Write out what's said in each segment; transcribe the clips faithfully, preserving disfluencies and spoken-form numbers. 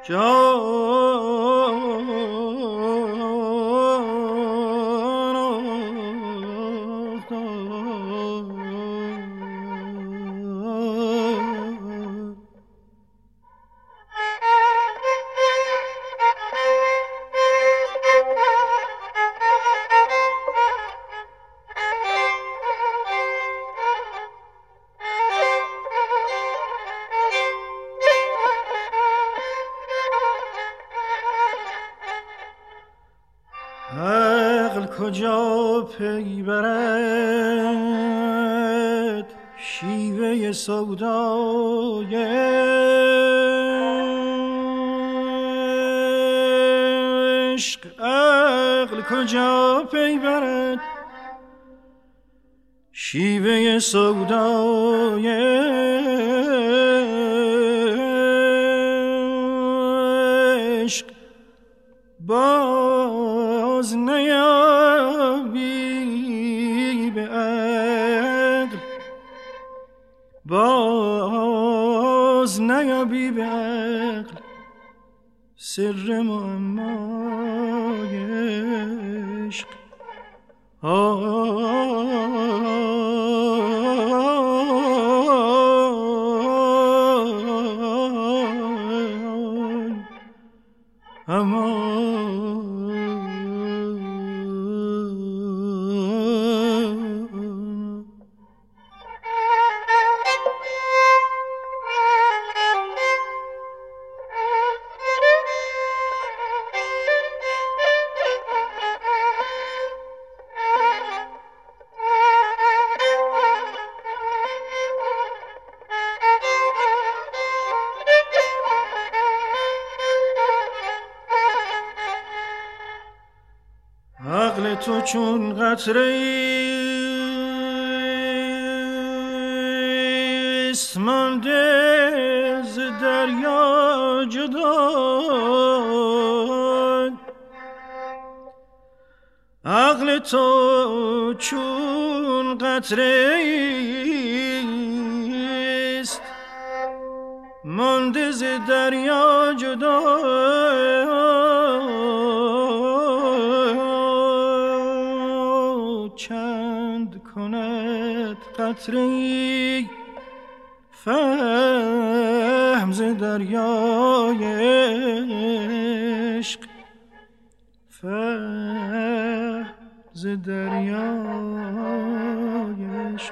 عقل کجا پی برد شیوه سودای عشق، عقل کجا پی برد شیوه سودای عشق، باز نیابی به عقل، باز نیابی به عقل سر معمای عشق. عقل تو چون قطره ایست مانده ز دریا جدا، عقل تو چون قطره ایست مانده ز دریا جدا، چند کند قطره فهم ز دریای عشق، فهم ز دریای عشق.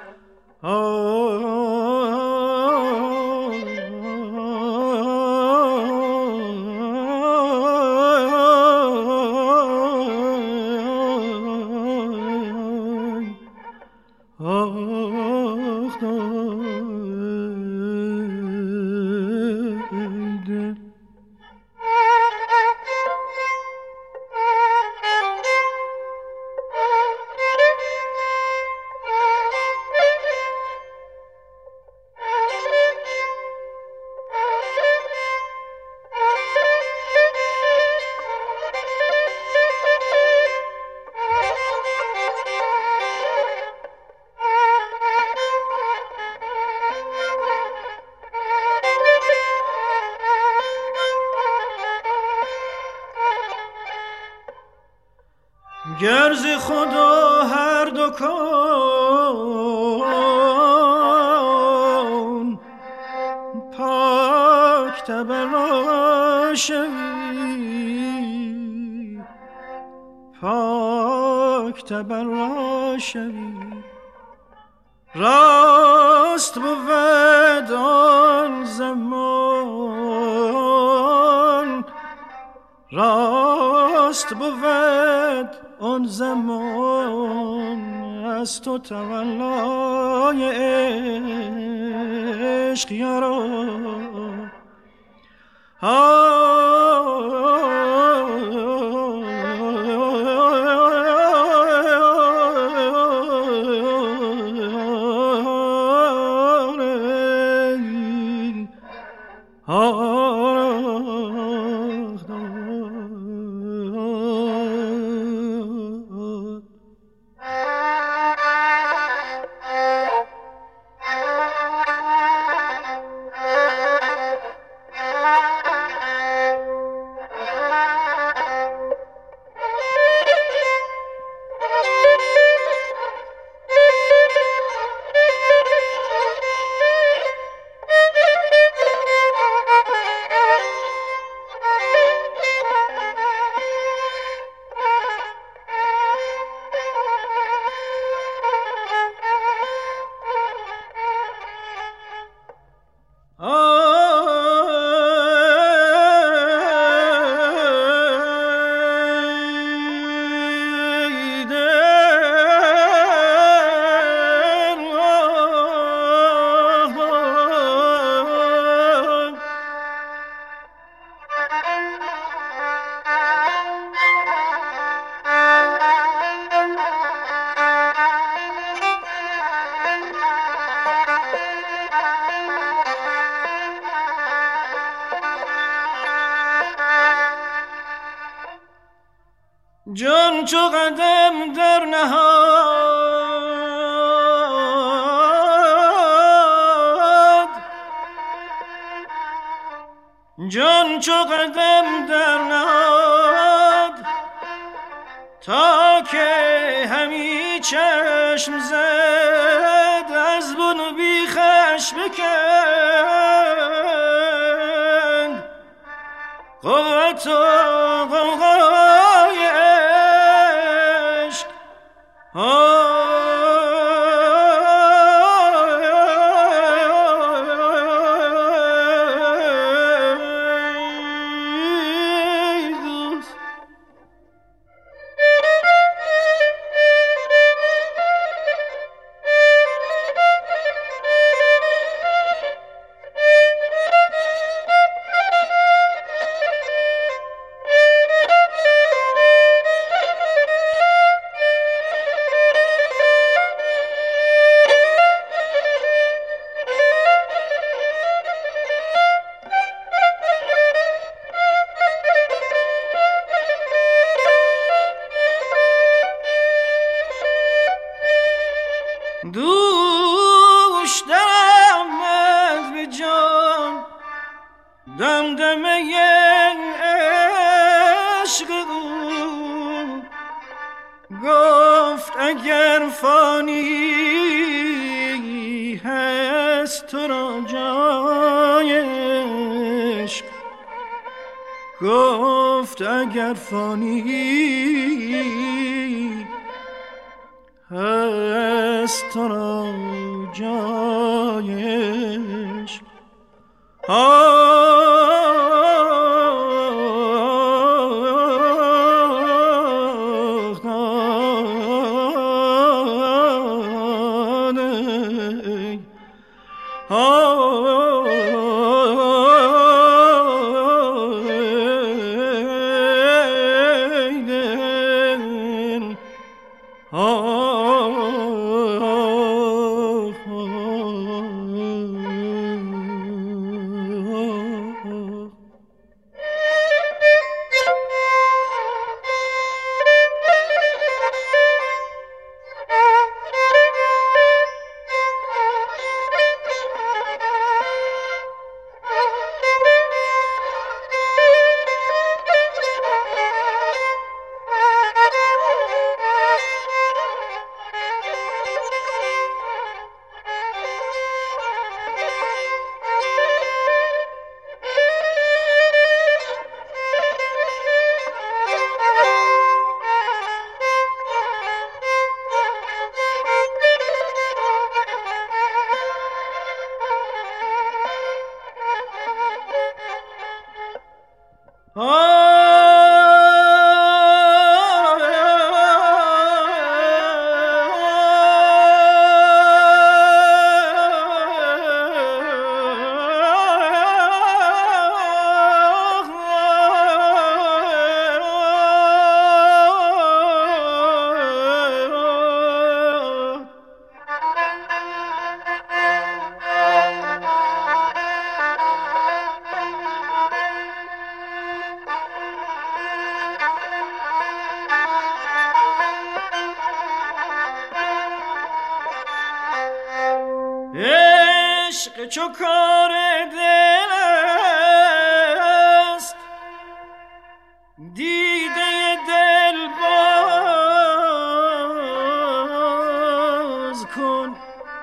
گر ز خدا هر دو کون پاک تبرا شوی، پاک تبرا شوی، راست بود آن زمان، راست بود آن زمان از تو تولای عشق یارا. جان چو قدم در نهاد جان چو قدم در نهاد تا که همی چشم زد از بن بیخش بکند قوت و غوغای عشق دوش در آمد به جان دمدمه عشق او گفت اگر فانی هست تو را جای عشق گفت اگر فانی هست تو را جای عشق عشق چو کار دل است دیده دل باز کن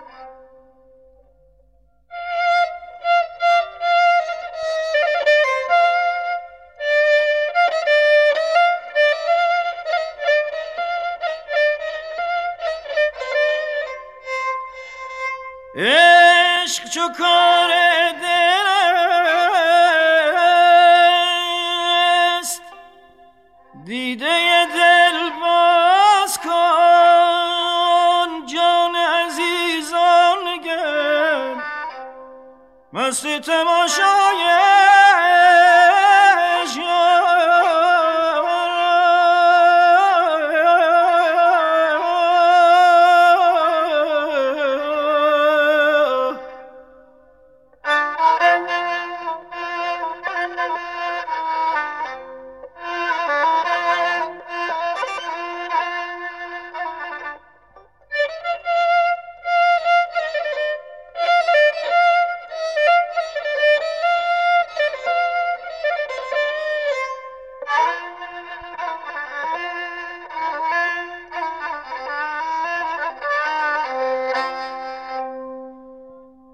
عشق چو کار دل است دیده دل باز کن جان عزیزان نگر مست تماشای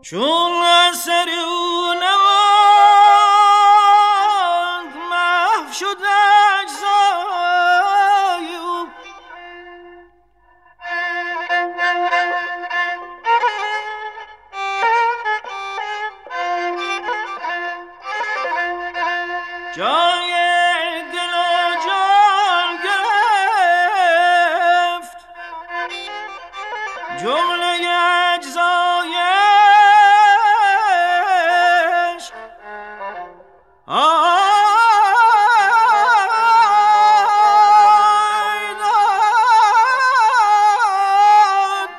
چون اثر او نماند محو شد اجزای او. جای دل و جان گرفت جمله اجزایش. آی داد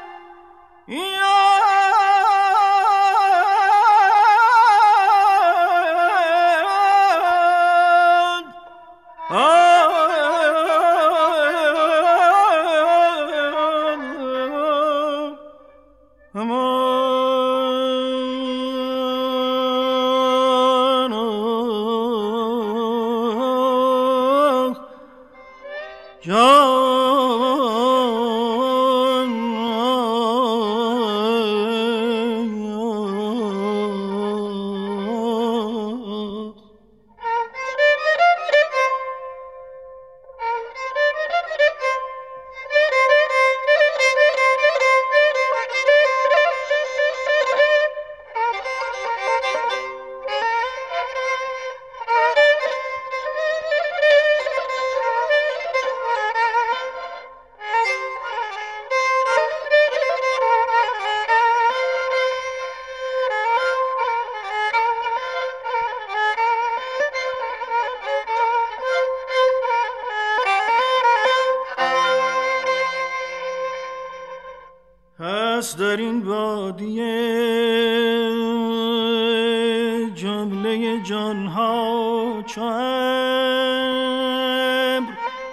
هست در این بادیه جمله جانها چو ابر.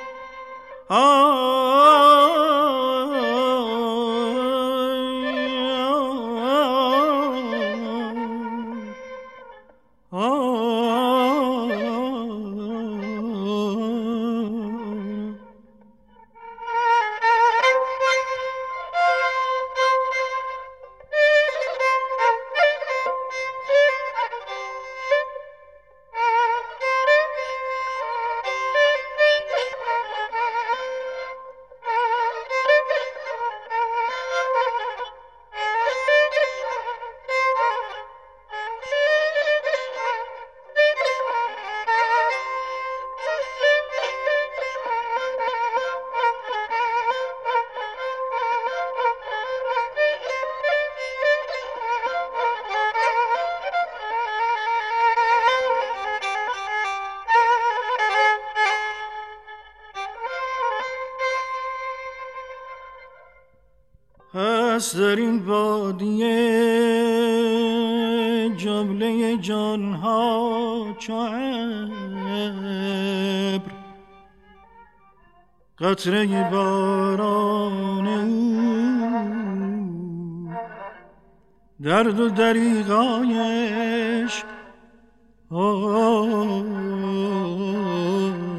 هست در این بادیه جمله جانها چو ابر. قطره باران او درد و دریغایش. آه